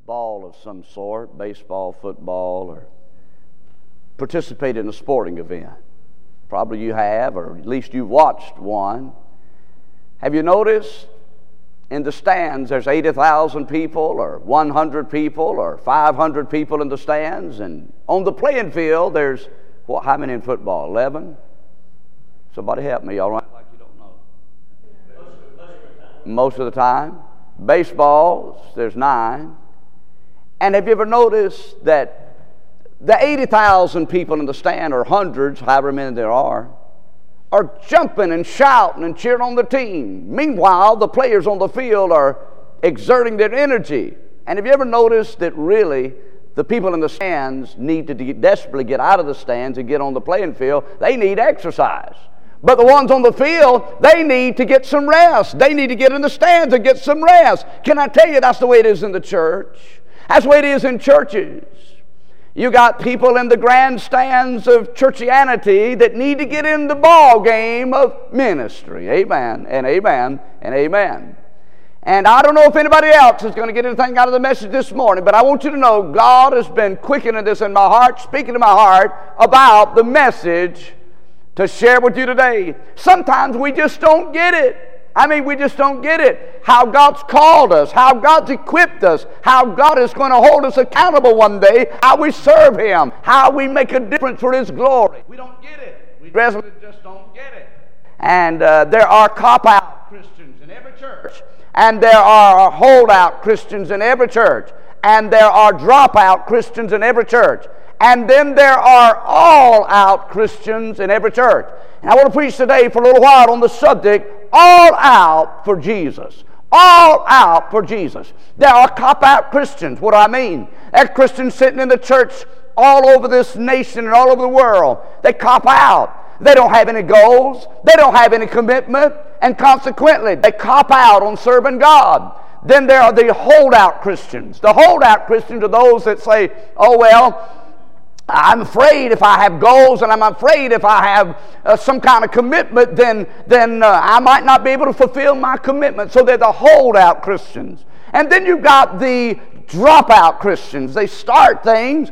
ball of some sort, baseball, football, or participated in a sporting event? Probably you have, or at least you've watched one. Have you noticed in the stands there's 80,000 people or 100 people or 500 people in the stands, and on the playing field there's, well, how many in football? 11? Somebody help me, all right? Like you don't know. Most of the time. Baseball, there's 9. And have you ever noticed that the 80,000 people in the stand, or hundreds, however many there are jumping and shouting and cheering on the team? Meanwhile, the players on the field are exerting their energy. And have you ever noticed that really the people in the stands need to desperately get out of the stands and get on the playing field? They need exercise. But the ones on the field, they need to get some rest. They need to get in the stands and get some rest. Can I tell you, that's the way it is in the church. That's the way it is in churches. You got people in the grandstands of churchianity that need to get in the ball game of ministry. Amen, and amen, and amen. And I don't know if anybody else is going to get anything out of the message this morning, but I want you to know God has been quickening this in my heart, speaking to my heart about the message to share with you today. Sometimes we just don't get it. I mean, we just don't get it. How God's called us, how God's equipped us, how God is going to hold us accountable one day, how we serve Him, how we make a difference for His glory. We don't get it. We just don't get it. And there are cop-out Christians in every church. And there are holdout Christians in every church. And there are dropout Christians in every church. And then there are all-out Christians in every church. And I want to preach today for a little while on the subject, all out for Jesus. All out for Jesus. There are cop-out Christians. What do I mean? There are Christians sitting in the church all over this nation and all over the world. They cop out. They don't have any goals. They don't have any commitment. And consequently, they cop out on serving God. Then there are the holdout Christians. The holdout Christians are those that say, oh, well, I'm afraid if I have goals and I'm afraid if I have some kind of commitment, then I might not be able to fulfill my commitment. So they're the holdout Christians. And then you've got the dropout Christians. They start things,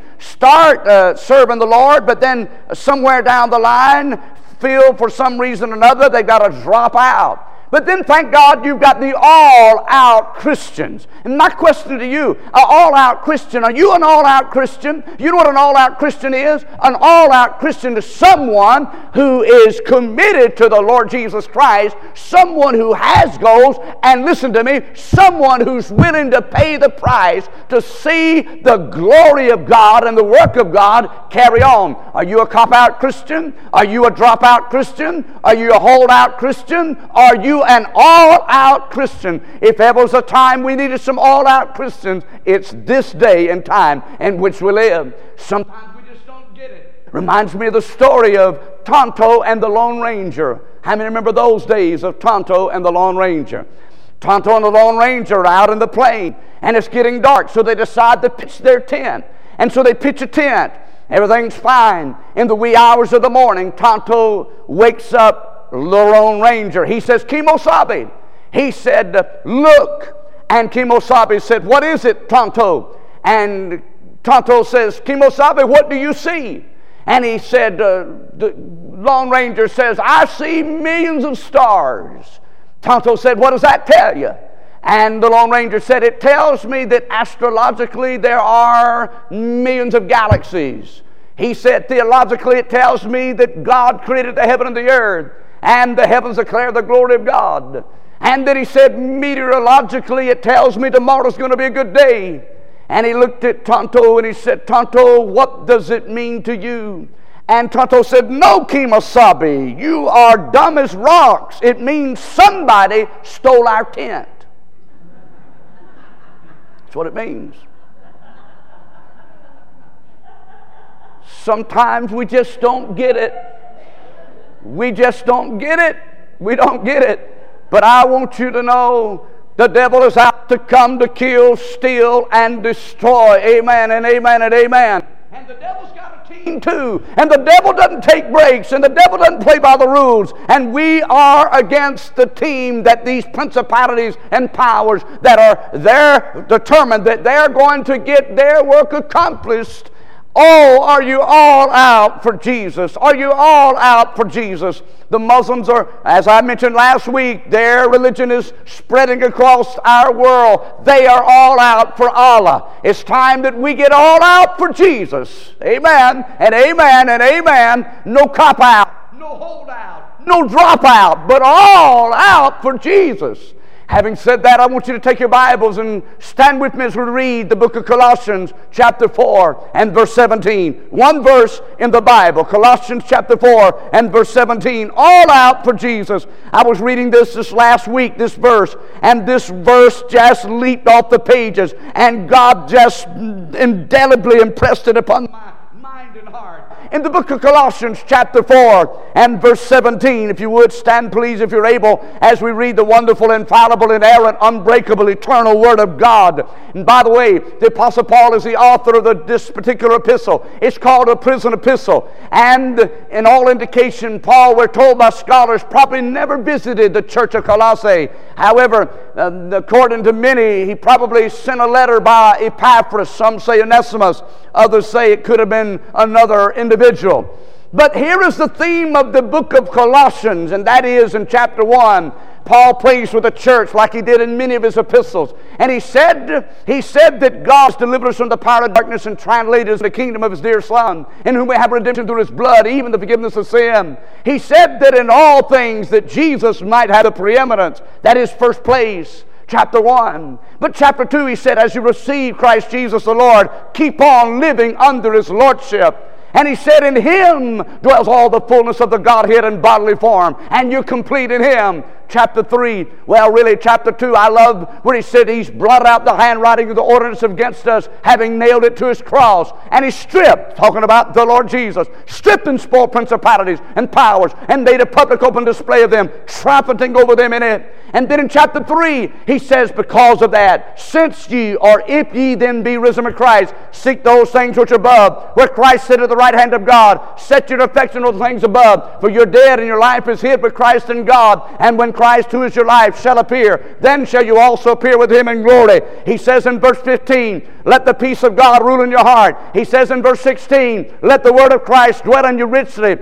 serving the Lord, but then somewhere down the line, feel for some reason or another, they've got to drop out. But then, thank God, you've got the all-out Christians. And my question to you, an all-out Christian, are you an all-out Christian? You know what an all-out Christian is? An all-out Christian is someone who is committed to the Lord Jesus Christ, someone who has goals, and listen to me, someone who's willing to pay the price to see the glory of God and the work of God carry on. Are you a cop-out Christian? Are you a dropout Christian? Are you a holdout Christian? Are you an all-out Christian? If ever was a time we needed some all-out Christians, it's this day and time in which we live. Sometimes we just don't get it. Reminds me of the story of Tonto and the Lone Ranger. How many remember those days of Tonto and the Lone Ranger? Tonto and the Lone Ranger are out in the plain, and it's getting dark, so they decide to pitch their tent. And so they pitch a tent. Everything's fine. In the wee hours of the morning, Tonto wakes up the Lone Ranger. He says, Kimosabe. He said, look. And Kimosabe said, what is it, Tonto? And Tonto says, Kimosabe, what do you see? And he said, the Lone Ranger says, I see millions of stars. Tonto said, what does that tell you? And the Lone Ranger said, it tells me that astrologically there are millions of galaxies. He said, theologically it tells me that God created the heaven and the earth, and the heavens declare the glory of God. And then he said, meteorologically it tells me tomorrow's going to be a good day. And he looked at Tonto and he said, Tonto, what does it mean to you? And Tonto said, no, Kimosabe, you are dumb as rocks. It means somebody stole our tent. That's what it means. Sometimes we just don't get it. We just don't get it. We don't get it. But I want you to know the devil is out to come to kill, steal, and destroy. Amen and amen and amen. And the devil's got a team too. And the devil doesn't take breaks, and the devil doesn't play by the rules. And we are against the team that these principalities and powers that are there determined that they're going to get their work accomplished. Oh, are you all out for Jesus? Are you all out for Jesus? The Muslims are, as I mentioned last week, their religion is spreading across our world. They are all out for Allah. It's time that we get all out for Jesus. Amen, and amen, and amen. No cop-out, no holdout, no dropout, but all out for Jesus. Having said that, I want you to take your Bibles and stand with me as we read the book of Colossians chapter 4 and verse 17. One verse in the Bible, Colossians chapter 4 and verse 17. All out for Jesus. I was reading this last week, this verse, and this verse just leaped off the pages, and God just indelibly impressed it upon my mind and heart. In the book of Colossians chapter 4 and verse 17, if you would, stand please if you're able, as we read the wonderful, infallible, inerrant, unbreakable, eternal Word of God. And by the way, the Apostle Paul is the author of this particular epistle. It's called a prison epistle. And in all indication, Paul, we're told by scholars, probably never visited the church of Colossae. However, according to many, he probably sent a letter by Epaphras. Some say Onesimus. Others say it could have been another individual. But here is the theme of the book of Colossians, and that is in chapter 1. Paul prays for the church like he did in many of his epistles. And he said that God has delivered us from the power of darkness and translated us into the kingdom of his dear Son, in whom we have redemption through his blood, even the forgiveness of sin. He said that in all things that Jesus might have the preeminence, that is first place. Chapter 1. But chapter 2, he said, as you receive Christ Jesus the Lord, keep on living under his lordship. And he said, in him dwells all the fullness of the Godhead in bodily form, and you're complete in him. Chapter 3, well really chapter 2, I love where he said he's blotted out the handwriting of the ordinance against us, having nailed it to his cross. And he stripped, talking about the Lord Jesus, stripped and spoiled principalities and powers, and made a public open display of them, triumphing over them in it. And then in chapter 3, he says, because of that, since ye, or if ye then be risen with Christ, seek those things which are above, where Christ sitteth at the right hand of God. Set your affection on the things above, for you're dead, and your life is hid with Christ in God. And when Christ, who is your life, shall appear, then shall you also appear with him in glory. He says in verse 15, let the peace of God rule in your heart. He says in verse 16, let the word of Christ dwell in you richly,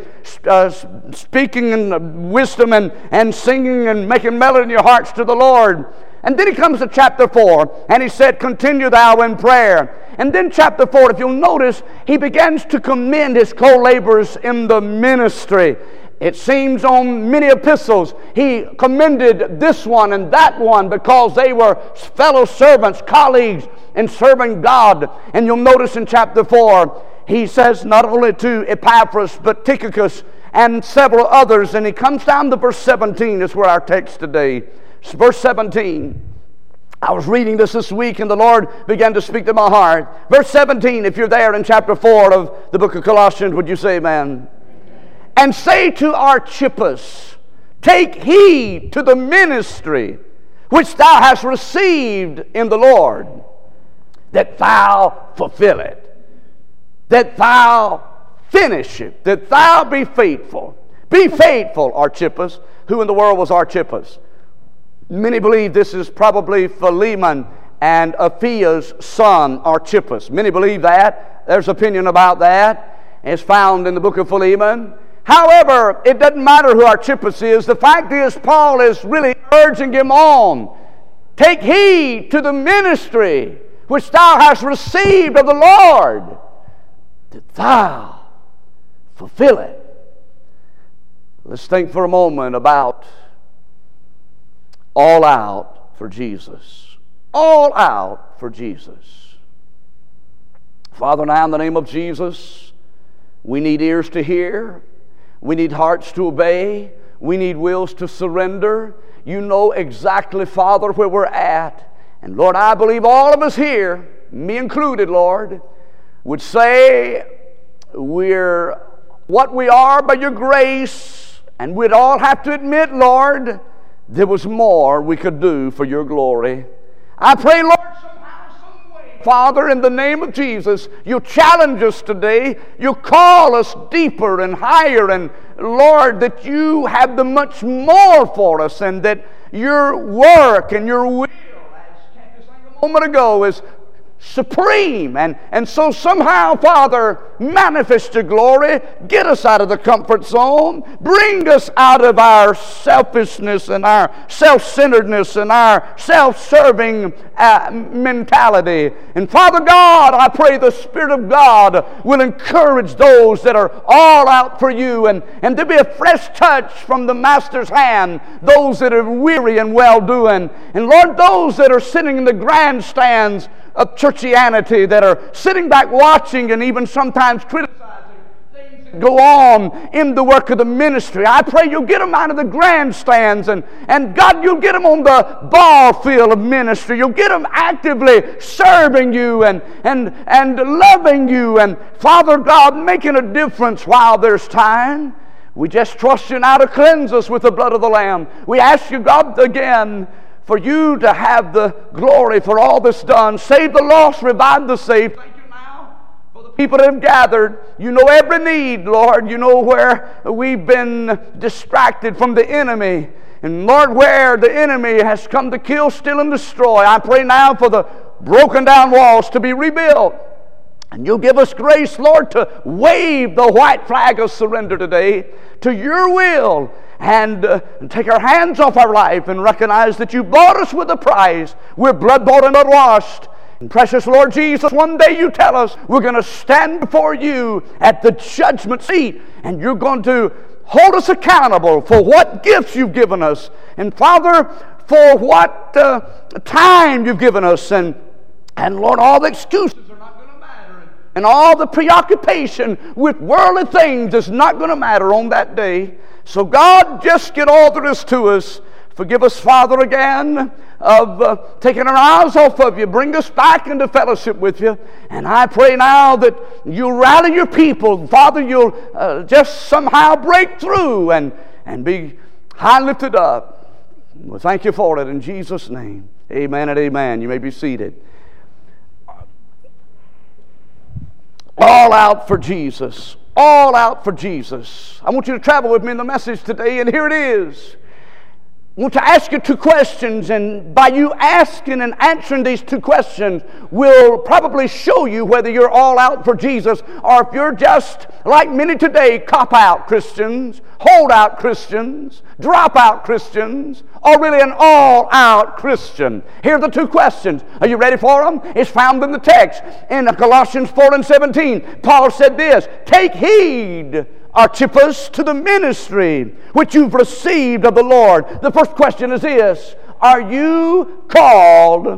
speaking in wisdom and singing and making melody in your hearts to the Lord. And then he comes to chapter 4, and he said, continue thou in prayer. And then chapter 4, if you'll notice, he begins to commend his co-laborers in the ministry. It seems on many epistles he commended this one and that one because they were fellow servants, colleagues in serving God. And you'll notice in chapter 4 he says not only to Epaphras but Tychicus and several others. And he comes down to verse 17 is where our text today. It's verse 17. I was reading this week and the Lord began to speak to my heart. Verse 17, if you're there in chapter 4 of the book of Colossians, would you say amen? And say to Archippus, take heed to the ministry which thou hast received in the Lord, that thou fulfill it, that thou finish it, that thou be faithful. Be faithful, Archippus. Who in the world was Archippus? Many believe this is probably Philemon and Aphia's son, Archippus. Many believe that. There's opinion about that. It's found in the book of Philemon. However, it doesn't matter who Archippus is. The fact is, Paul is really urging him on. Take heed to the ministry which thou hast received of the Lord, that thou fulfill it. Let's think for a moment about all out for Jesus. All out for Jesus. Father, now in the name of Jesus, we need ears to hear. We need hearts to obey. We need wills to surrender. You know exactly, Father, where we're at. And Lord, I believe all of us here, me included, Lord, would say we're what we are by your grace. And we'd all have to admit, Lord, there was more we could do for your glory. I pray, Lord, somehow, some way, Father, in the name of Jesus, you challenge us today. You call us deeper and higher, and Lord, that you have the much more for us, and that your work and your will, as Kathy sang a moment ago, is supreme. And so somehow, Father, manifest your glory. Get us out of the comfort zone. Bring us out of our selfishness and our self-centeredness and our self-serving mentality. And Father God, I pray the Spirit of God will encourage those that are all out for you, and there be a fresh touch from the Master's hand, those that are weary and well-doing. And Lord, those that are sitting in the grandstands of churchianity, that are sitting back watching and even sometimes criticizing things that go on in the work of the ministry, I pray you'll get them out of the grandstands, and God, you'll get them on the ball field of ministry. You'll get them actively serving you and loving you, and Father God, making a difference while there's time. We just trust you now to cleanse us with the blood of the Lamb. We ask you, God, again, for you to have the glory for all that's done. Save the lost, revive the saved. Thank you now for the people that have gathered. You know every need, Lord. You know where we've been distracted from the enemy. And Lord, where the enemy has come to kill, steal, and destroy. I pray now for the broken down walls to be rebuilt. And you'll give us grace, Lord, to wave the white flag of surrender today to your will, and take our hands off our life and recognize that you bought us with a price. We're blood-bought and blood-washed. And precious Lord Jesus, one day you tell us we're going to stand before you at the judgment seat, and you're going to hold us accountable for what gifts you've given us, and Father, for what time you've given us, and Lord, all the excuses are not going to matter, and all the preoccupation with worldly things is not going to matter on that day. So God, just get all there is to us. Forgive us, Father, again, of taking our eyes off of you. Bring us back into fellowship with you. And I pray now that you'll rally your people. Father, you'll just somehow break through and be high lifted up. Well, thank you for it in Jesus' name. Amen and amen. You may be seated. All out for Jesus. All out for Jesus. I want you to travel with me in the message today, and here it is. I want to ask you two questions, and by you asking and answering these two questions will probably show you whether you're all out for Jesus, or if you're just, like many today, cop-out Christians, hold-out Christians, drop-out Christians, or really an all-out Christian. Here are the two questions. Are you ready for them? It's found in the text. In Colossians 4:17, Paul said this, "Take heed, Archippus, to the ministry which you've received of the Lord." The first question is this: are you called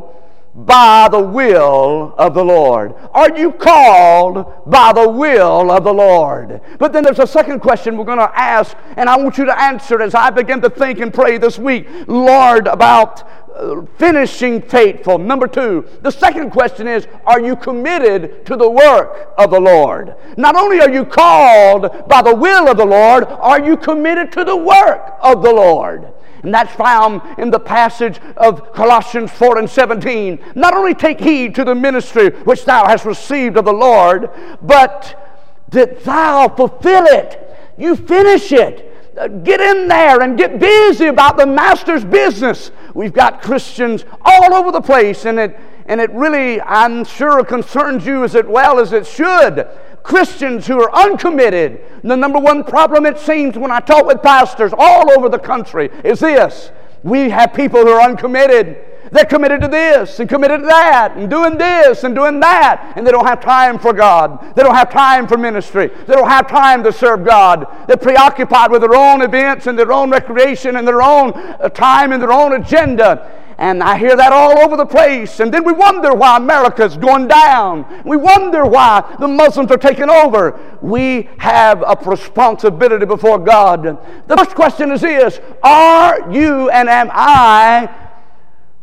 by the will of the Lord? Are you called by the will of the Lord? But then there's a second question we're going to ask, and I want you to answer as I begin to think and pray this week, Lord, about finishing faithful. Number two, the second question is, are you committed to the work of the Lord? Not only are you called by the will of the Lord, are you committed to the work of the Lord? And that's found in the passage of Colossians 4:17. Not only take heed to the ministry which thou hast received of the Lord, but that thou fulfill it. You finish it. Get in there and get busy about the Master's business. We've got Christians all over the place, and it really, I'm sure, concerns you as well as it should. Christians who are uncommitted. The number one problem, it seems, when I talk with pastors all over the country is this: we have people who are uncommitted. They're committed to this and committed to that and doing this and doing that, and they don't have time for God. They don't have time for ministry. They don't have time to serve God. They're preoccupied with their own events and their own recreation and their own time and their own agenda. And I hear that all over the place. And then we wonder why America's going down. We wonder why the Muslims are taking over. We have a responsibility before God. The first question is this: are you and am I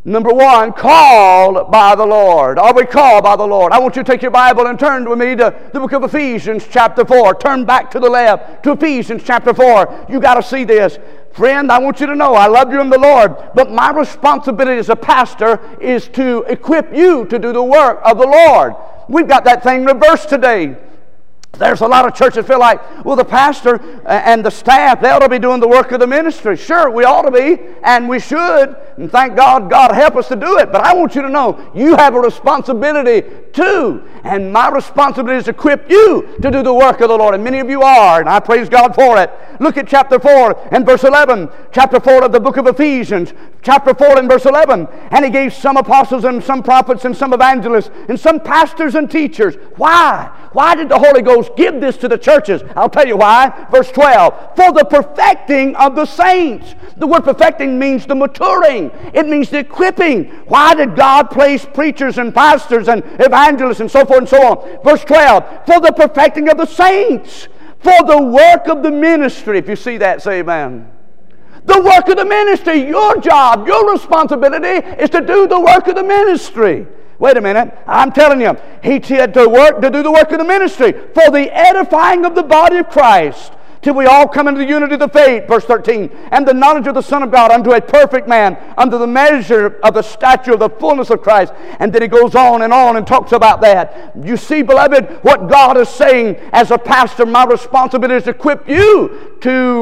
Number one, called by the Lord. Are we called by the Lord? I want you to take your Bible and turn with me to the book of Ephesians chapter 4. Turn back to the left to Ephesians chapter 4. You got to see this. Friend, I want you to know I love you in the Lord, but my responsibility as a pastor is to equip you to do the work of the Lord. We've got that thing reversed today. There's a lot of churches that feel like, well, the pastor and the staff, they ought to be doing the work of the ministry. Sure, we ought to be, and we should, and thank God, God help us to do it. But I want you to know, you have a responsibility too, and my responsibility is to equip you to do the work of the Lord, and many of you are, and I praise God for it. Look at chapter 4 and verse 11, chapter 4 of the book of Ephesians, chapter 4 and verse 11, and He gave some apostles and some prophets and some evangelists and some pastors and teachers. Why? Why did the Holy Ghost give this to the churches? I'll tell you why. Verse 12, for the perfecting of the saints. The word perfecting means the maturing. It means the equipping. Why did God place preachers and pastors and evangelists and so forth and so on? Verse 12, for the perfecting of the saints, for the work of the ministry. If you see that, say amen. The work of the ministry, your job, your responsibility is to do the work of the ministry. Wait a minute, I'm telling you, He said to do the work of the ministry for the edifying of the body of Christ, till we all come into the unity of the faith, verse 13, and the knowledge of the Son of God, unto a perfect man, unto the measure of the stature of the fullness of Christ. And then he goes on and talks about that. You see, beloved, what God is saying as a pastor, my responsibility is to equip you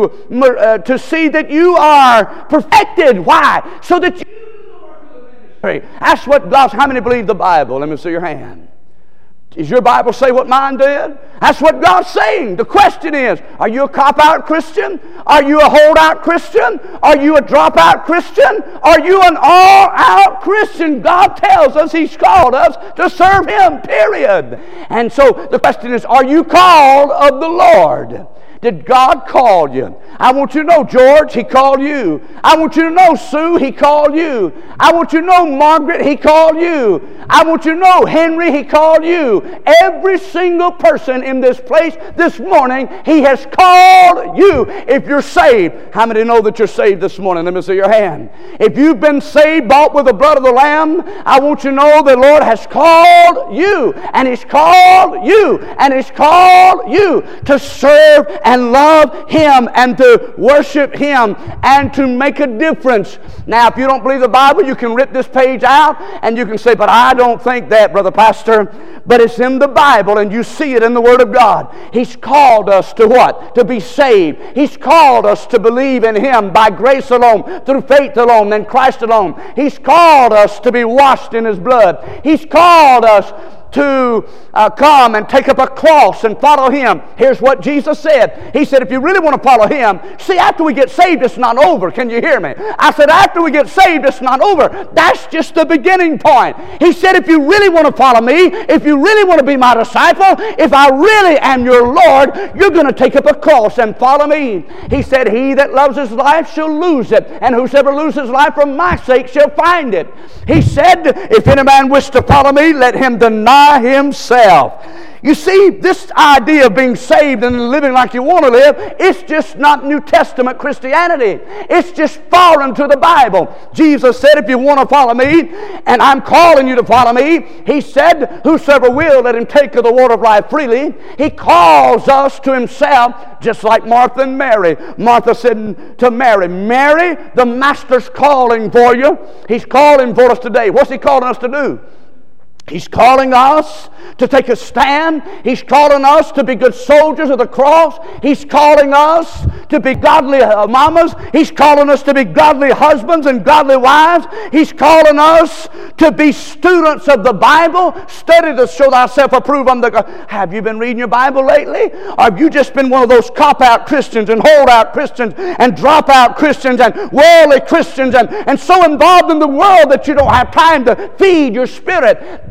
to see that you are perfected. Why? So that you do the work of the ministry. That's what God's. How many believe the Bible? Let me see your hand. Does your Bible say what mine did? That's what God's saying. The question is, are you a cop-out Christian? Are you a hold-out Christian? Are you a drop-out Christian? Are you an all-out Christian? God tells us He's called us to serve Him, period. And so the question is, are you called of the Lord? Did God call you? I want you to know, George, He called you. I want you to know, Sue, He called you. I want you to know, Margaret, He called you. I want you to know, Henry, He called you. Every single person in this place this morning, He has called you. If you're saved, how many know that you're saved this morning? Let me see your hand. If you've been saved, bought with the blood of the Lamb, I want you to know the Lord has called you. And He's called you. And He's called you to serve and love Him and to worship Him and to make a difference. Now, if you don't believe the Bible, you can rip this page out and you can say, but I don't think that, Brother Pastor. But it's in the Bible and you see it in the Word of God. He's called us to what? To be saved. He's called us to believe in Him by grace alone, through faith alone, in Christ alone. He's called us to be washed in His blood. He's called us to come and take up a cross and follow Him. Here's what Jesus said. He said, if you really want to follow Him, see, after we get saved, it's not over. Can you hear me? I said, after we get saved, it's not over. That's just the beginning point. He said, if you really want to follow me, if you really want to be my disciple, if I really am your Lord, you're going to take up a cross and follow me. He said, he that loves his life shall lose it, and whosoever loses his life for my sake shall find it. He said, if any man wish to follow me, let him deny himself. You see, this idea of being saved and living like you want to live, it's just not New Testament Christianity. It's just foreign to the Bible. Jesus said, if you want to follow me, and I'm calling you to follow me, He said, whosoever will, let him take of the water of life freely. He calls us to Himself, just like Martha and Mary. Martha said to Mary, Mary, the Master's calling for you. He's calling for us today. What's He calling us to do? He's calling us to take a stand. He's calling us to be good soldiers of the cross. He's calling us to be godly mamas. He's calling us to be godly husbands and godly wives. He's calling us to be students of the Bible. Study to show thyself approved unto God. Have you been reading your Bible lately? Or have you just been one of those cop-out Christians and hold-out Christians and drop-out Christians and worldly Christians and so involved in the world that you don't have time to feed your spirit?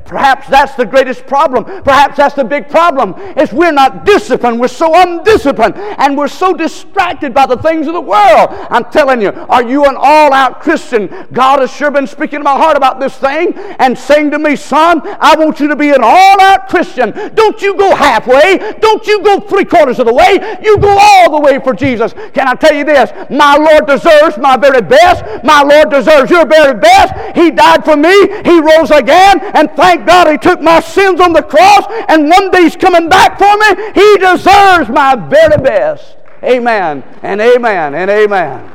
perhaps that's the greatest problem. Perhaps that's the big problem, is we're not disciplined. We're so undisciplined, and we're so distracted by the things of the world. I'm telling you, are you an all-out Christian? God has sure been speaking to my heart about this thing and saying to me, son, I want you to be an all-out Christian. Don't you go halfway. Don't you go three-quarters of the way. You go all the way for Jesus. Can I tell you this? My Lord deserves my very best. My Lord deserves your very best. He died for me. He rose again, and thank God He took my sins on the cross, and one day He's coming back for me. He deserves my very best. Amen and amen and amen.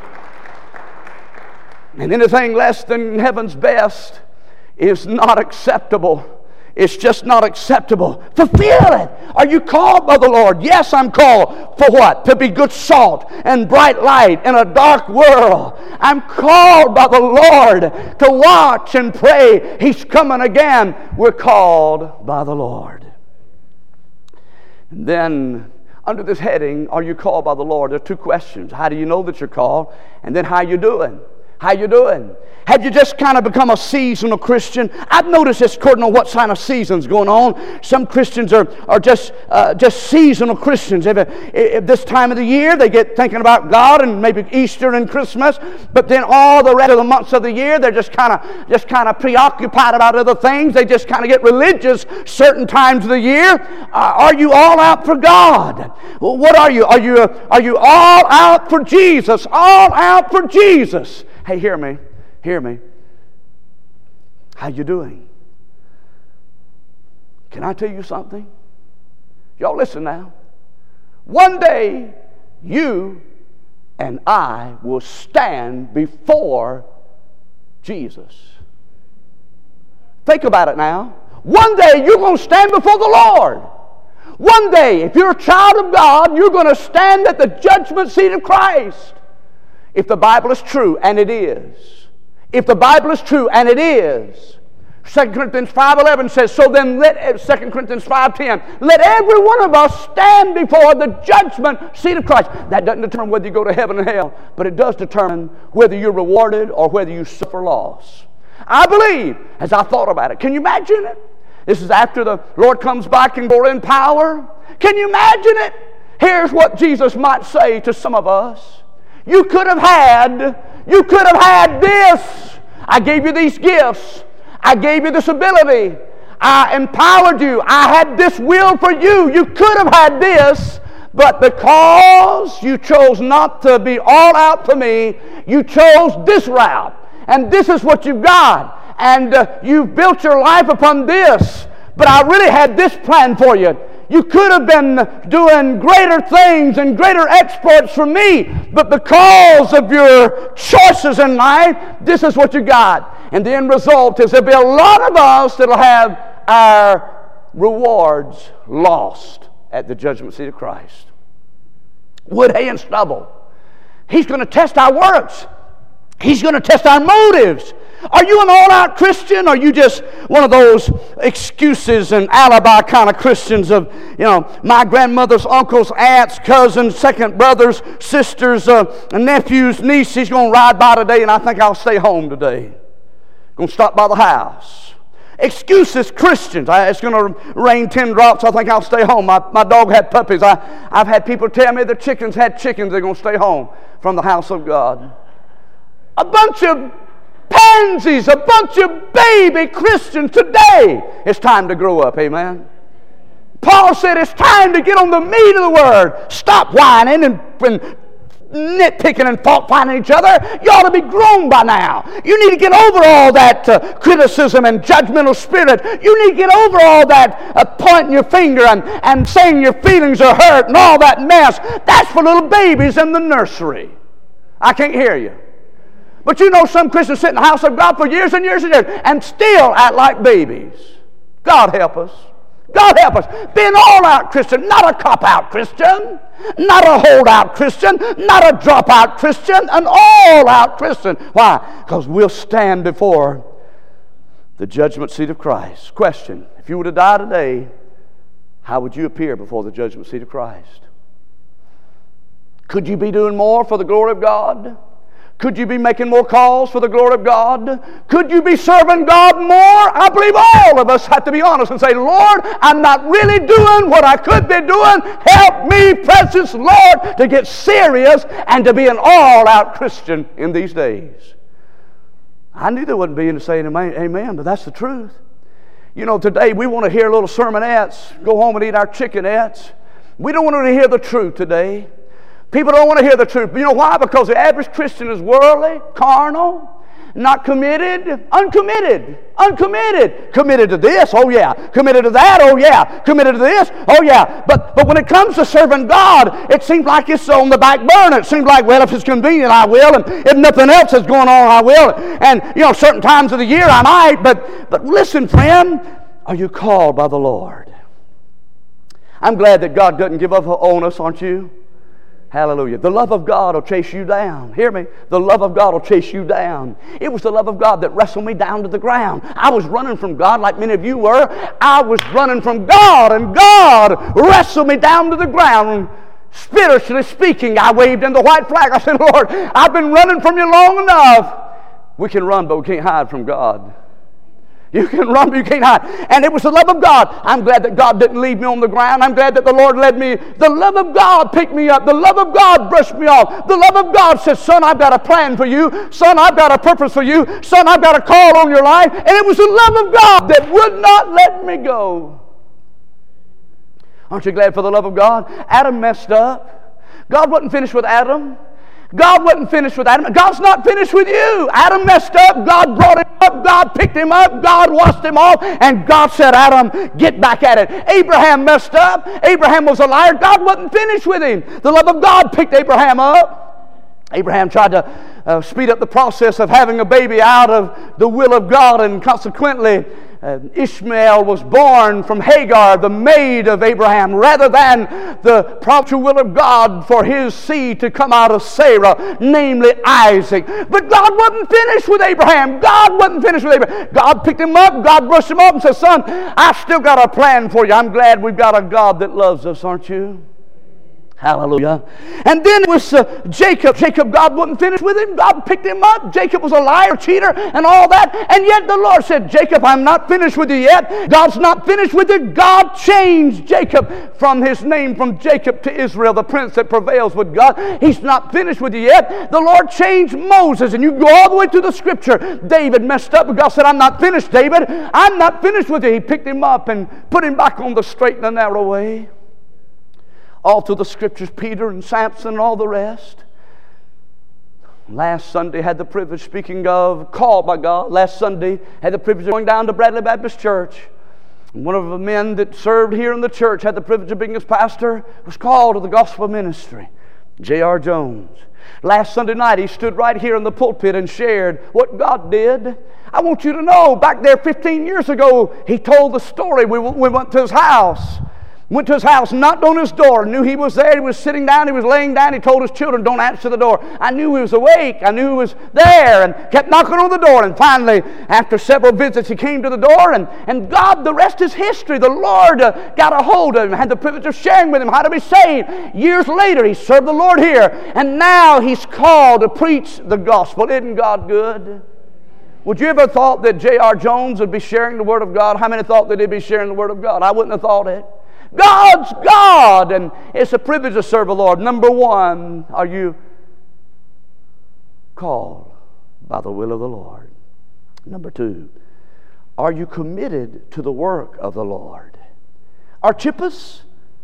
And anything less than heaven's best is not acceptable. It's just not acceptable. Fulfill it. Are you called by the Lord? Yes, I'm called. For what? To be good salt and bright light in a dark world. I'm called by the Lord to watch and pray. He's coming again. We're called by the Lord. And then, under this heading, are you called by the Lord? There are two questions. How do you know that you're called? And then, how you doing? How you doing? Have you just kind of become a seasonal Christian? I've noticed this according to what kind of season's going on. Some Christians are just seasonal Christians. If this time of the year they get thinking about God and maybe Easter and Christmas, but then all the rest of the months of the year they're just kind of preoccupied about other things. They just kind of get religious certain times of the year. Are you all out for God? Well, what are you? Are you all out for Jesus? All out for Jesus? Hey, hear me. Hear me. How you doing? Can I tell you something? Y'all listen now. One day, you and I will stand before Jesus. Think about it now. One day, you're going to stand before the Lord. One day, if you're a child of God, you're going to stand at the judgment seat of Christ. If the Bible is true, and it is. If the Bible is true, and it is. 2 Corinthians 5:11 says, so then 2 Corinthians 5:10, let every one of us stand before the judgment seat of Christ. That doesn't determine whether you go to heaven or hell, but it does determine whether you're rewarded or whether you suffer loss. I believe, as I thought about it, can you imagine it? This is after the Lord comes back in glory and power. Can you imagine it? Here's what Jesus might say to some of us. You could have had this. I gave you these gifts. I gave you this ability. I empowered you. I had this will for you. You could have had this, but because you chose not to be all out for me, you chose this route. And this is what you've got. And you've built your life upon this. But I really had this plan for you. You could have been doing greater things and greater exploits for me, but because of your choices in life, this is what you got. And the end result is there'll be a lot of us that'll have our rewards lost at the judgment seat of Christ. Wood, hay, and stubble. He's going to test our works. He's going to test our motives. Are you an all-out Christian? Or are you just one of those excuses and alibi kind of Christians of, my grandmother's uncles, aunts, cousins, second brothers, sisters, nephews, nieces? He's going to ride by today and I think I'll stay home today. Going to stop by the house. Excuses, Christians. It's going to rain 10 drops. I think I'll stay home. My dog had puppies. I've had people tell me the chickens had chickens. They're going to stay home from the house of God. A bunch of pansies, a bunch of baby Christians today. It's time to grow up, amen. Paul said it's time to get on the meat of the word. Stop whining and nitpicking and fault finding each other. You ought to be grown by now. You need to get over all that criticism and judgmental spirit. You need to get over all that pointing your finger and saying your feelings are hurt and all that mess. That's for little babies in the nursery. I can't hear you. But some Christians sit in the house of God for years and years and years and still act like babies. God help us. God help us. Be an all-out Christian, not a cop-out Christian, not a hold-out Christian, not a drop-out Christian, an all-out Christian. Why? Because we'll stand before the judgment seat of Christ. Question, if you were to die today, how would you appear before the judgment seat of Christ? Could you be doing more for the glory of God? Could you be making more calls for the glory of God? Could you be serving God more? I believe all of us have to be honest and say, Lord, I'm not really doing what I could be doing. Help me, precious Lord, to get serious and to be an all-out Christian in these days. I knew there wouldn't be any saying amen, but that's the truth. You know, today we want to hear little sermonettes, go home and eat our chickenettes. We don't want to hear the truth today. People don't want to hear the truth. You know why? Because the average Christian is worldly, carnal, not committed, uncommitted. Committed to this, oh yeah. Committed to that, oh yeah. Committed to this, oh yeah. But when it comes to serving God, it seems like it's on the back burner. It seems like, well, if it's convenient, I will. And if nothing else is going on, I will. And, you know, certain times of the year, I might. But listen, friend, are you called by the Lord? I'm glad that God doesn't give up on us, aren't you? Hallelujah. The love of God will chase you down. Hear me? The love of God will chase you down. It was the love of God that wrestled me down to the ground. I was running from God like many of you were. I was running from God, and God wrestled me down to the ground. Spiritually speaking, I waved in the white flag. I said, Lord, I've been running from you long enough. We can run, but we can't hide from God. You can run, but you can't hide. And it was the love of God. I'm glad that God didn't leave me on the ground. I'm glad that the Lord led me. The love of God picked me up. The love of God brushed me off. The love of God says, son, I've got a plan for you. Son, I've got a purpose for you. Son, I've got a call on your life. And it was the love of God that would not let me go. Aren't you glad for the love of God? Adam messed up. God wasn't finished with Adam. God wasn't finished with Adam. God's not finished with you. Adam messed up. God brought him up. God picked him up. God washed him off. And God said, Adam, get back at it. Abraham messed up. Abraham was a liar. God wasn't finished with him. The love of God picked Abraham up. Abraham tried to speed up the process of having a baby out of the will of God, and consequently Ishmael was born from Hagar, the maid of Abraham, rather than the proper will of God for his seed to come out of Sarah, namely Isaac. But God wasn't finished with Abraham. God wasn't finished with Abraham. God picked him up. God brushed him up and said, son, I still got a plan for you. I'm glad we've got a God that loves us, aren't you? Hallelujah. And then it was Jacob. Jacob, God wasn't finished with him. God picked him up. Jacob was a liar, cheater, and all that. And yet the Lord said, Jacob, I'm not finished with you yet. God's not finished with you. God changed Jacob from his name from Jacob to Israel, the prince that prevails with God. He's not finished with you yet. The Lord changed Moses. And you go all the way through the scripture. David messed up, but God said, I'm not finished, David. I'm not finished with you. He picked him up and put him back on the straight and the narrow way. All through the scriptures, Peter and Samson and all the rest. Last Sunday had the privilege, speaking of called by God, last Sunday had the privilege of going down to Bradley Baptist Church. And one of the men that served here in the church, had the privilege of being his pastor, was called to the gospel ministry, J.R. Jones. Last Sunday night he stood right here in the pulpit and shared what God did. I want you to know, back there 15 years ago, he told the story. We went to his house. Went to his house, knocked on his door, knew he was there. He was sitting down, he was laying down. He told his children, don't answer the door. I knew he was awake. I knew he was there, and kept knocking on the door. And finally, after several visits, he came to the door, and God, the rest is history. The Lord got a hold of him, had the privilege of sharing with him how to be saved. Years later, he served the Lord here, and now he's called to preach the gospel. Isn't God good? Would you ever thought that J.R. Jones would be sharing the Word of God? How many thought that he'd be sharing the Word of God? I wouldn't have thought it. God's God, and it's a privilege to serve the Lord. Number one, are you called by the will of the Lord? Number two, are you committed to the work of the Lord? Archippus,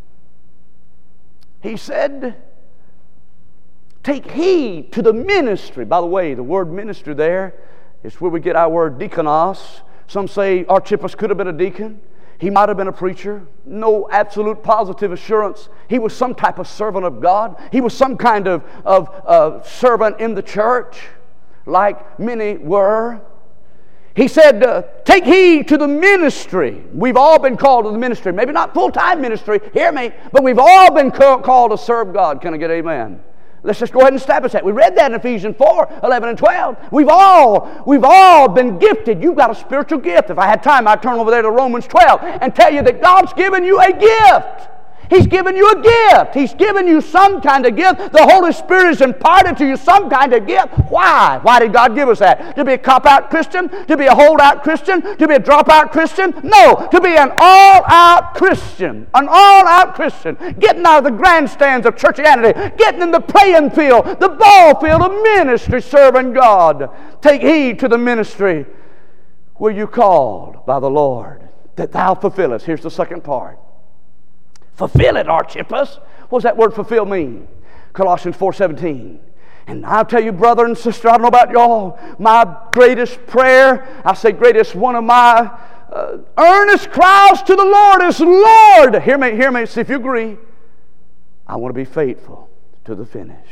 he said, take heed to the ministry. By the way, the word ministry there is where we get our word deaconos. Some say Archippus could have been a deacon. He might have been a preacher. No absolute positive assurance. He was some type of servant of God. He was some kind of servant in the church, like many were. He said, take heed to the ministry. We've all been called to the ministry. Maybe not full-time ministry, hear me, but we've all been called to serve God. Can I get amen? Let's just go ahead and establish that. We read that in Ephesians 4, 11 and 12. We've all been gifted. You've got a spiritual gift. If I had time, I'd turn over there to Romans 12 and tell you that God's given you a gift. He's given you a gift. He's given you some kind of gift. The Holy Spirit has imparted to you some kind of gift. Why? Why did God give us that? To be a cop-out Christian? To be a hold-out Christian? To be a drop-out Christian? No, to be an all-out Christian. An all-out Christian. Getting out of the grandstands of churchianity. Getting in the playing field, the ball field of ministry, serving God. Take heed to the ministry where you called by the Lord, that thou fulfillest. Here's the second part. Fulfill it, Archippus. What does that word fulfill mean? Colossians 4:17. And I'll tell you, brother and sister, I don't know about y'all, my greatest prayer, I say greatest, one of my earnest cries to the Lord is, Lord, hear me, see if you agree, I want to be faithful to the finish.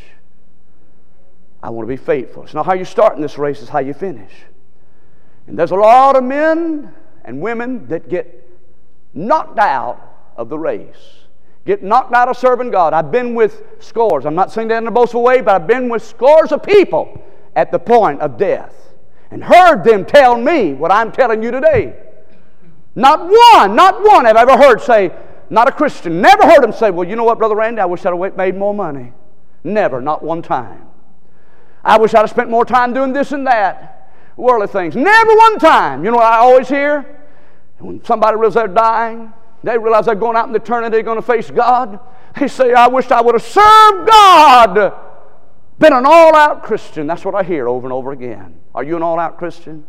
I want to be faithful. It's not how you start in this race, it's how you finish. And there's a lot of men and women that get knocked out of the race, get knocked out of serving God. I've been with scores. I'm not saying that in a boastful way, but I've been with scores of people at the point of death and heard them tell me what I'm telling you today. Not one have I ever heard say, not a Christian, never heard them say, well, you know what, Brother Randy, I wish I'd have made more money. Never, not one time. I wish I'd have spent more time doing this and that. Worldly things. Never one time. You know what I always hear? When somebody realizes they're dying, they realize they're going out in eternity, they're going to face God. They say, I wish I would have served God. Been an all-out Christian. That's what I hear over and over again. Are you an all-out Christian?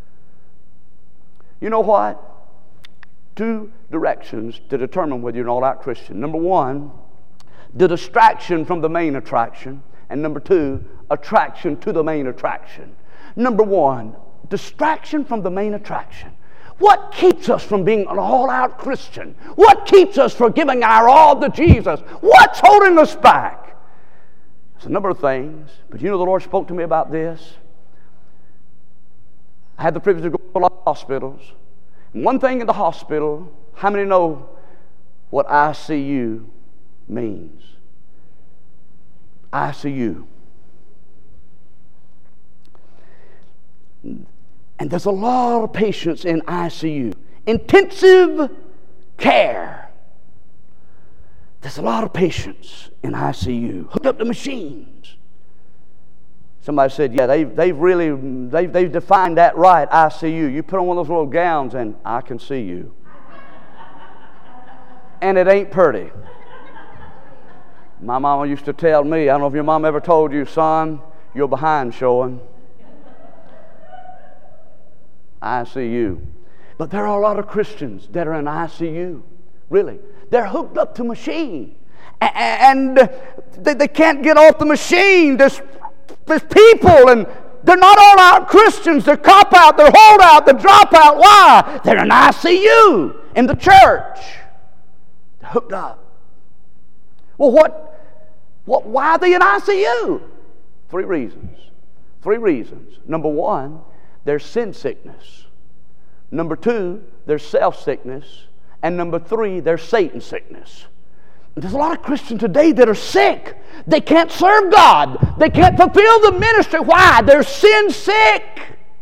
You know what? 2 directions to determine whether you're an all-out Christian. Number 1, the distraction from the main attraction. And number 2, attraction to the main attraction. Number 1, distraction from the main attraction. What keeps us from being an all-out Christian? What keeps us from giving our all to Jesus? What's holding us back? There's a number of things, but you know the Lord spoke to me about this. I had the privilege of going to a lot of hospitals. And one thing in the hospital, how many know what ICU means? ICU. And there's a lot of patients in ICU. Intensive care. There's a lot of patients in ICU. Hooked up to machines. Somebody said, yeah, they've defined that right, ICU. You put on one of those little gowns and I can see you. And it ain't pretty. My mama used to tell me, I don't know if your mom ever told you, son, you're behind showing. ICU. But there are a lot of Christians that are in ICU. Really. They're hooked up to machine. And they can't get off the machine. There's people, and they're not all out Christians. They're cop out, they're hold out, they're drop out. Why? They're in ICU in the church. They're hooked up. Well, why are they in ICU? 3 reasons. 3 reasons. Number 1, there's sin sickness. Number 2, there's self-sickness. And number 3, there's Satan sickness. There's a lot of Christians today that are sick. They can't serve God. They can't fulfill the ministry. Why? They're sin sick.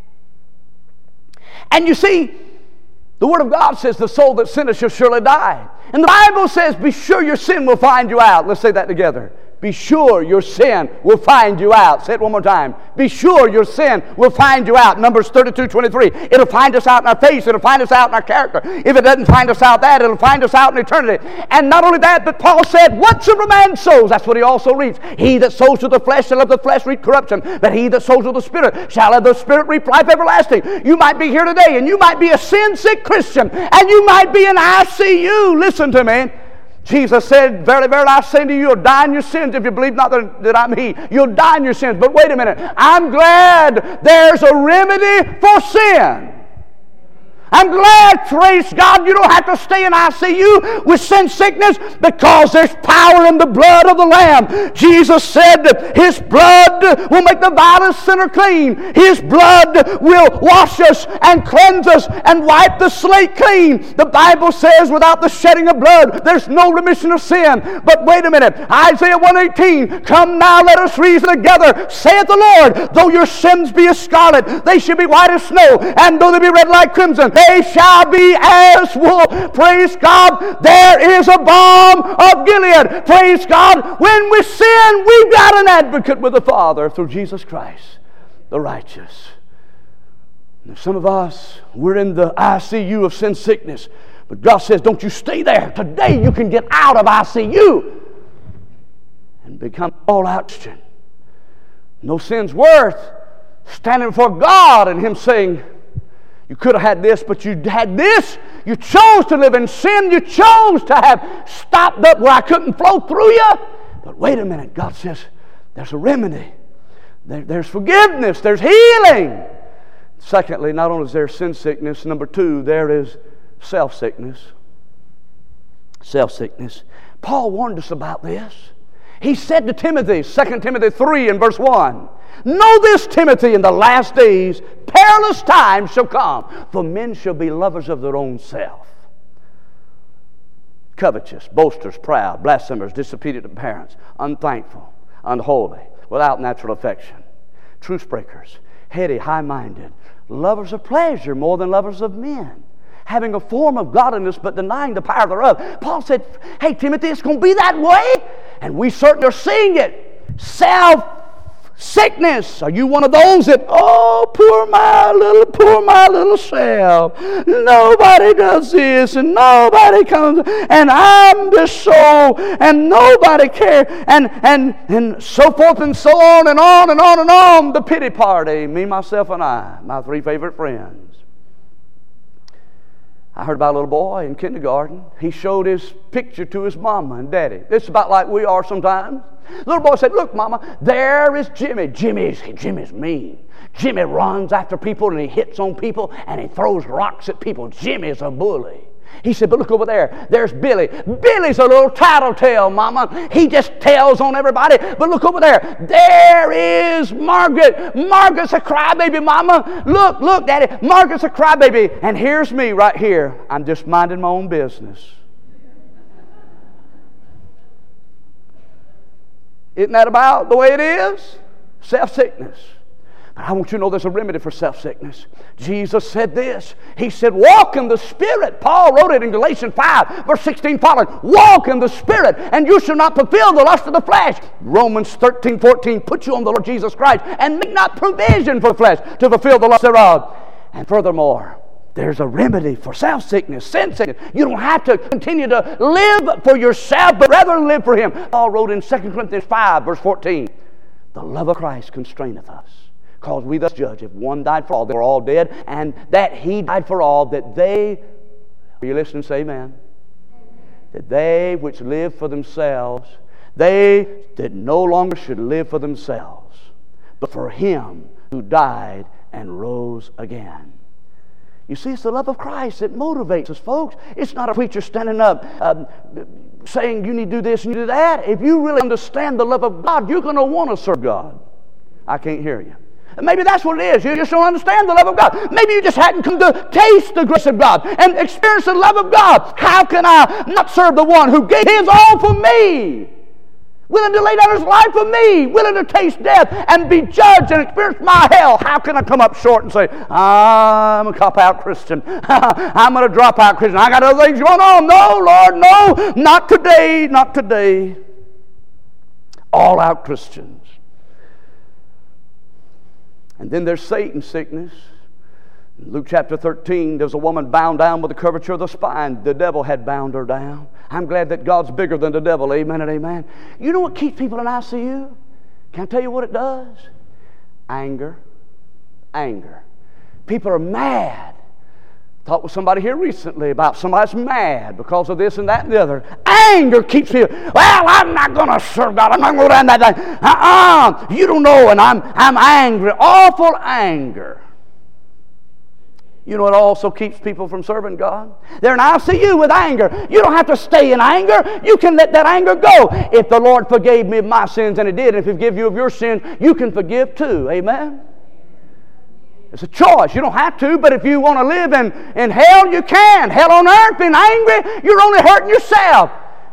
And you see, the Word of God says the soul that sinneth shall surely die. And the Bible says, be sure your sin will find you out. Let's say that together. Be sure your sin will find you out. Say it one more time. Be sure your sin will find you out. Numbers 32:23. It'll find us out in our face. It'll find us out in our character. If it doesn't find us out that, it'll find us out in eternity. And not only that, but Paul said, whatsoever man sows, that's what he also reads. He that sows to the flesh shall of the flesh reap corruption, but he that sows to the Spirit shall of the Spirit reap life everlasting. You might be here today, and you might be a sin-sick Christian, and you might be in ICU. Listen to me. Jesus said, verily, verily, I say to you, you'll die in your sins if you believe not that I'm He. You'll die in your sins. But wait a minute. I'm glad there's a remedy for sin. I'm glad, praise God, you don't have to stay in ICU with sin sickness because there's power in the blood of the Lamb. Jesus said His blood will make the vilest sinner clean. His blood will wash us and cleanse us and wipe the slate clean. The Bible says without the shedding of blood, there's no remission of sin. But wait a minute. Isaiah 1:18, come now, let us reason together, saith the Lord, though your sins be as scarlet, they shall be white as snow, and though they be red like crimson, they shall be as wool. Praise God, there is a balm of Gilead. Praise God, when we sin, we've got an advocate with the Father through Jesus Christ, the righteous. And some of us, we're in the ICU of sin sickness. But God says, don't you stay there. Today you can get out of ICU and become all-out Christian. No sin's worth standing before God and Him saying, you could have had this, but you had this. You chose to live in sin. You chose to have stopped up where I couldn't flow through you. But wait a minute. God says, there's a remedy. There's forgiveness. There's healing. Secondly, not only is there sin sickness, number two, there is self-sickness. Self-sickness. Paul warned us about this. He said to Timothy, 2 Timothy 3 and verse 1, know this, Timothy, in the last days perilous times shall come, for men shall be lovers of their own self, covetous, boasters, proud, blasphemers, disobedient to parents, unthankful, unholy, without natural affection, truce breakers, heady, high-minded, lovers of pleasure more than lovers of men, having a form of godliness but denying the power thereof. Paul said, hey, Timothy, it's going to be that way. And we certainly are seeing it. Self-sickness. Are you one of those that, oh, poor my little self. Nobody does this and nobody comes and I'm just so and nobody cares and so forth and so on and on and on and on. The pity party. Me, myself, and I. My three favorite friends. I heard about a little boy in kindergarten. He showed his picture to his mama and daddy. It's about like we are sometimes. The little boy said, look, Mama, there is Jimmy. Jimmy's mean. Jimmy runs after people and he hits on people and he throws rocks at people. Jimmy's a bully. He said, but look over there. There's Billy. Billy's a little tattletale, Mama. He just tells on everybody. But look over there. There is Margaret. Margaret's a crybaby, Mama. Look, Daddy. Margaret's a crybaby. And here's me right here. I'm just minding my own business. Isn't that about the way it is? Self-sickness. But I want you to know there's a remedy for self-sickness. Jesus said this. He said, walk in the Spirit. Paul wrote it in Galatians 5, verse 16 following. Walk in the Spirit, and you shall not fulfill the lust of the flesh. Romans 13, 14, put you on the Lord Jesus Christ, and make not provision for the flesh to fulfill the lust thereof. And furthermore, there's a remedy for self-sickness, sin sickness. You don't have to continue to live for yourself, but rather live for Him. Paul wrote in 2 Corinthians 5, verse 14, the love of Christ constraineth us. Because we thus judge, if one died for all, they were all dead, and that He died for all, that they, are you listening? Say amen. That they which live for themselves, they that no longer should live for themselves, but for Him who died and rose again. You see, it's the love of Christ that motivates us, folks. It's not a preacher standing up saying you need to do this and you do that. If you really understand the love of God, you're going to want to serve God. I can't hear you. Maybe that's what it is. You just don't understand the love of God. Maybe you just hadn't come to taste the grace of God and experience the love of God. How can I not serve the one who gave His all for me? Willing to lay down His life for me. Willing to taste death and be judged and experience my hell. How can I come up short and say, I'm a cop-out Christian. I'm going to drop out Christian. I got other things going on. No, Lord, no. Not today. Not today. All-out Christians. And then there's Satan sickness. In Luke chapter 13, there's a woman bound down with the curvature of the spine. The devil had bound her down. I'm glad that God's bigger than the devil. Amen and amen. You know what keeps people in ICU? Can I tell you what it does? Anger. Anger. People are mad. Talked with somebody here recently about somebody's mad because of this and that and the other. Anger keeps people, well, I'm not going to serve God. I'm not going to go down that thing. You don't know, and I'm angry. Awful anger. You know what also keeps people from serving God? They're in ICU with anger. You don't have to stay in anger. You can let that anger go. If the Lord forgave me of my sins, and He did, and if He forgive you of your sins, you can forgive too. Amen? It's a choice. You don't have to, but if you want to live in hell, you can. Hell on earth, being angry, you're only hurting yourself.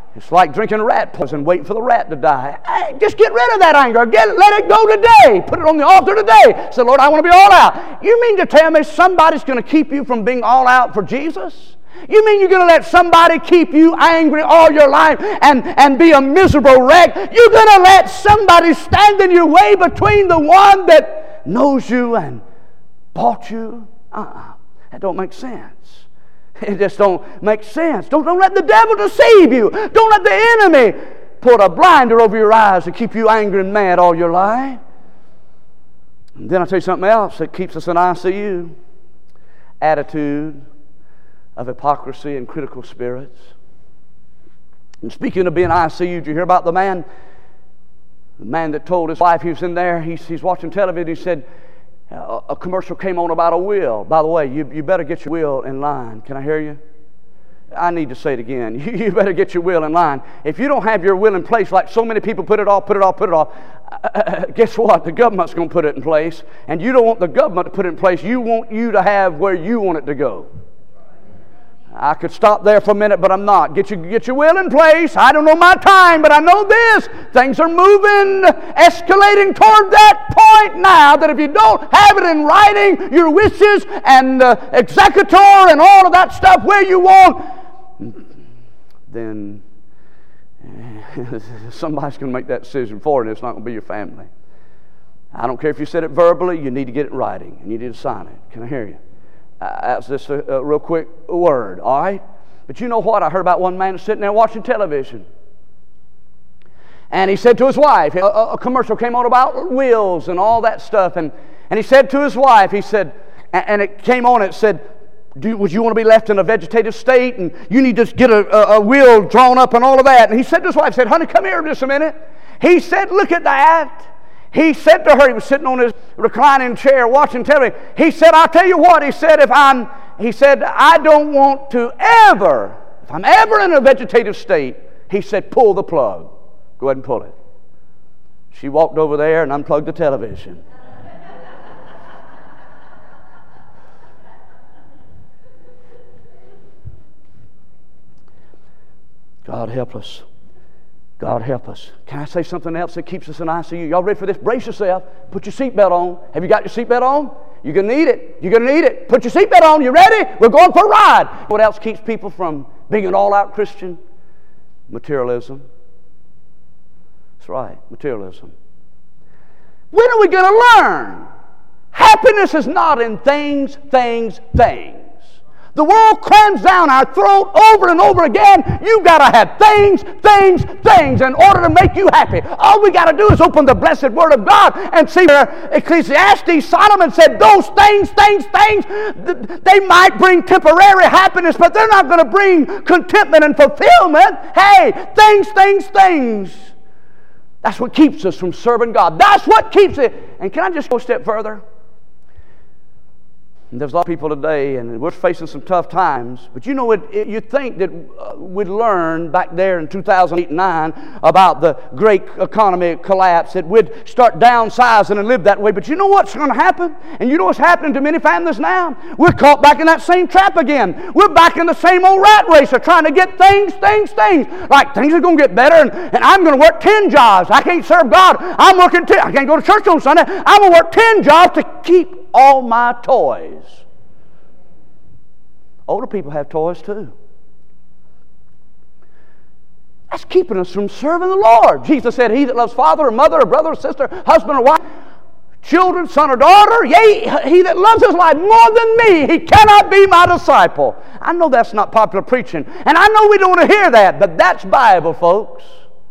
It's like drinking rat poison, waiting for the rat to die. Hey, just get rid of that anger. Let it go today. Put it on the altar today. Say, Lord, I want to be all out. You mean to tell me somebody's going to keep you from being all out for Jesus? You mean you're going to let somebody keep you angry all your life and be a miserable wreck? You're going to let somebody stand in your way between the one that knows you and bought you? That don't make sense. It just don't make sense. Don't let the devil deceive you. Don't let the enemy put a blinder over your eyes to keep you angry and mad all your life. And then I'll tell you something else that keeps us in ICU. Attitude of hypocrisy and critical spirits. And speaking of being ICU, did you hear about the man that told his wife, he was in there, he's watching television, he said, a commercial came on about a will. By the way, you better get your will in line. Can I hear you? I need to say it again. You better get your will in line. If you don't have your will in place, like so many people put it off, guess what? The government's going to put it in place. And you don't want the government to put it in place. You want you to have where you want it to go. I could stop there for a minute, but I'm not. Get your will in place. I don't know my time, but I know this. Things are moving, escalating toward that point now that if you don't have it in writing, your wishes and executor and all of that stuff where you want, then somebody's going to make that decision for you, and it's not going to be your family. I don't care if you said it verbally, you need to get it in writing, and you need to sign it. Can I hear you? That's just a real quick word, all right? But you know what? I heard about one man sitting there watching television. And he said to his wife, a commercial came on about wills and all that stuff. And he said to his wife, he said, and it came on, it said, would you want to be left in a vegetative state? And you need to get a will drawn up and all of that. And he said to his wife, said, honey, come here just a minute. He said, look at that. He said to her, he was sitting on his reclining chair watching television. He said, I'll tell you what, he said, I don't want to ever, if I'm ever in a vegetative state, he said, pull the plug. Go ahead and pull it. She walked over there and unplugged the television. God help us. God help us. Can I say something else that keeps us in ICU? Y'all ready for this? Brace yourself. Put your seatbelt on. Have you got your seatbelt on? You're going to need it. You're going to need it. Put your seatbelt on. You ready? We're going for a ride. What else keeps people from being an all-out Christian? Materialism. That's right, materialism. When are we going to learn? Happiness is not in things. The world crams down our throat over and over again. You've got to have things in order to make you happy. All we got to do is open the blessed Word of God and see where Ecclesiastes, Solomon said those things, they might bring temporary happiness, but they're not going to bring contentment and fulfillment. Hey, things. That's what keeps us from serving God. That's what keeps it. And can I just go a step further? And there's a lot of people today, and we're facing some tough times. But you know, you'd think that we'd learn back there in 2008 and 2009 about the great economic collapse, that we'd start downsizing and live that way. But you know what's going to happen? And you know what's happening to many families now? We're caught back in that same trap again. We're back in the same old rat race of trying to get things. Like things are going to get better, and I'm going to work 10 jobs. I can't serve God. I'm working 10. I can't go to church on Sunday. I'm going to work 10 jobs to keep all my toys. Older people have toys too. That's keeping us from serving the Lord. Jesus said, he that loves father or mother or brother or sister, husband or wife, children, son or daughter, yea, he that loves his life more than me, he cannot be my disciple. I know that's not popular preaching, and I know we don't want to hear that, but that's Bible, folks.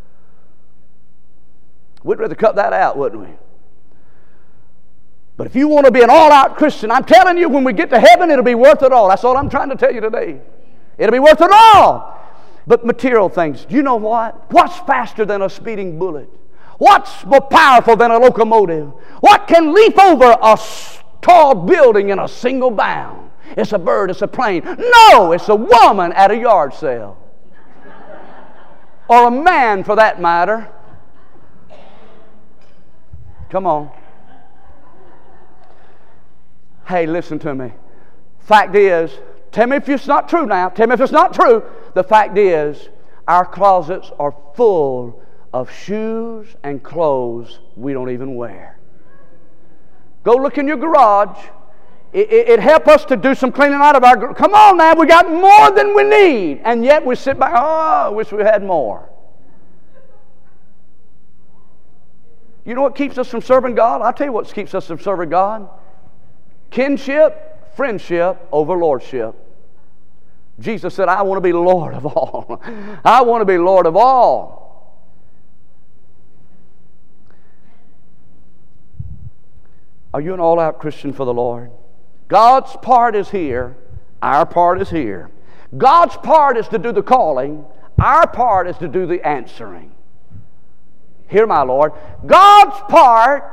We'd rather cut that out, wouldn't we? But if you want to be an all-out Christian, I'm telling you, when we get to heaven, it'll be worth it all. That's all I'm trying to tell you today. It'll be worth it all. But material things, do you know what? What's faster than a speeding bullet? What's more powerful than a locomotive? What can leap over a tall building in a single bound? It's a bird, it's a plane. No, it's a woman at a yard sale. Or a man, for that matter. Come on. Hey, listen to me. Fact is, tell me if it's not true now. Tell me if it's not true. The fact is, our closets are full of shoes and clothes we don't even wear. Go look in your garage. It helps us to do some cleaning out of our garage. Come on now, we got more than we need. And yet we sit back, oh, I wish we had more. You know what keeps us from serving God? I'll tell you what keeps us from serving God. Kinship, friendship over lordship. Jesus said, I want to be Lord of all. I want to be Lord of all. Are you an all-out Christian for the Lord? God's part is here. Our part is here. God's part is to do the calling. Our part is to do the answering. Hear my Lord. God's part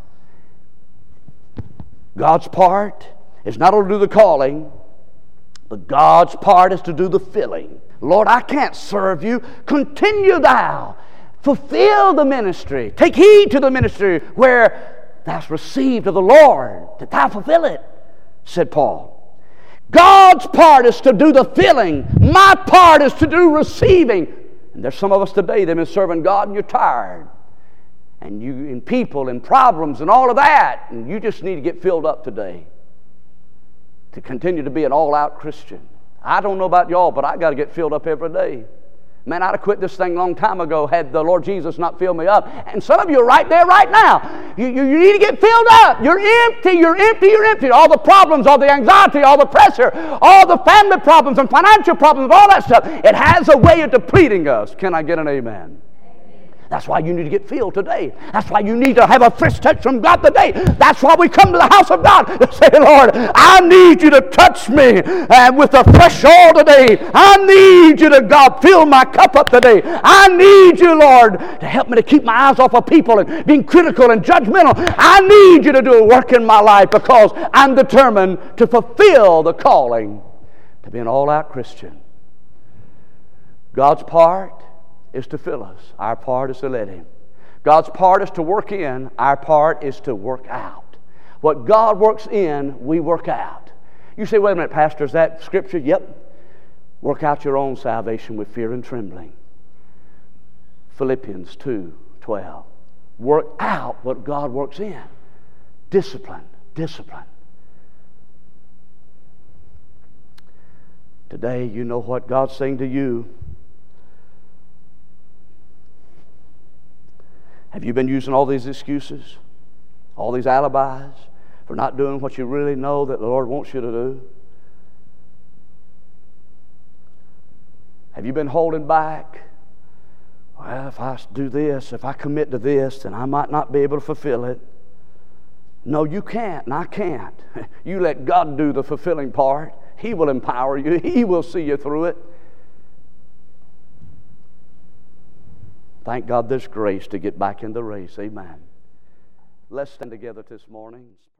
is not only to do the calling, but God's part is to do the filling. Lord, I can't serve you. Continue thou. Fulfill the ministry. Take heed to the ministry where thou'st received of the Lord, that thou fulfill it, said Paul. God's part is to do the filling. My part is to do receiving. And there's some of us today that have been serving God and you're tired. And you in people and problems and all of that. And you just need to get filled up today to continue to be an all-out Christian. I don't know about y'all, but I got to get filled up every day. Man, I'd have quit this thing a long time ago had the Lord Jesus not filled me up. And some of you are right there right now. You need to get filled up. You're empty, you're empty, you're empty. All the problems, all the anxiety, all the pressure, all the family problems and financial problems, all that stuff. It has a way of depleting us. Can I get an amen? That's why you need to get filled today. That's why you need to have a fresh touch from God today. That's why we come to the house of God to say, Lord, I need you to touch me with a fresh oil today. I need you to, God, fill my cup up today. I need you, Lord, to help me to keep my eyes off of people and being critical and judgmental. I need you to do a work in my life because I'm determined to fulfill the calling to be an all-out Christian. God's part is to fill us. Our part is to let Him. God's part is to work in. Our part is to work out. What God works in, we work out. You say, wait a minute, Pastor, is that Scripture? Yep. Work out your own salvation with fear and trembling. Philippians 2:12. Work out what God works in. Discipline. Discipline. Today, you know what God's saying to you. Have you been using all these excuses, all these alibis for not doing what you really know that the Lord wants you to do? Have you been holding back? Well, if I do this, if I commit to this, then I might not be able to fulfill it. No, you can't, and I can't. You let God do the fulfilling part. He will empower you. He will see you through it. Thank God there's grace to get back in the race. Amen. Let's stand together this morning.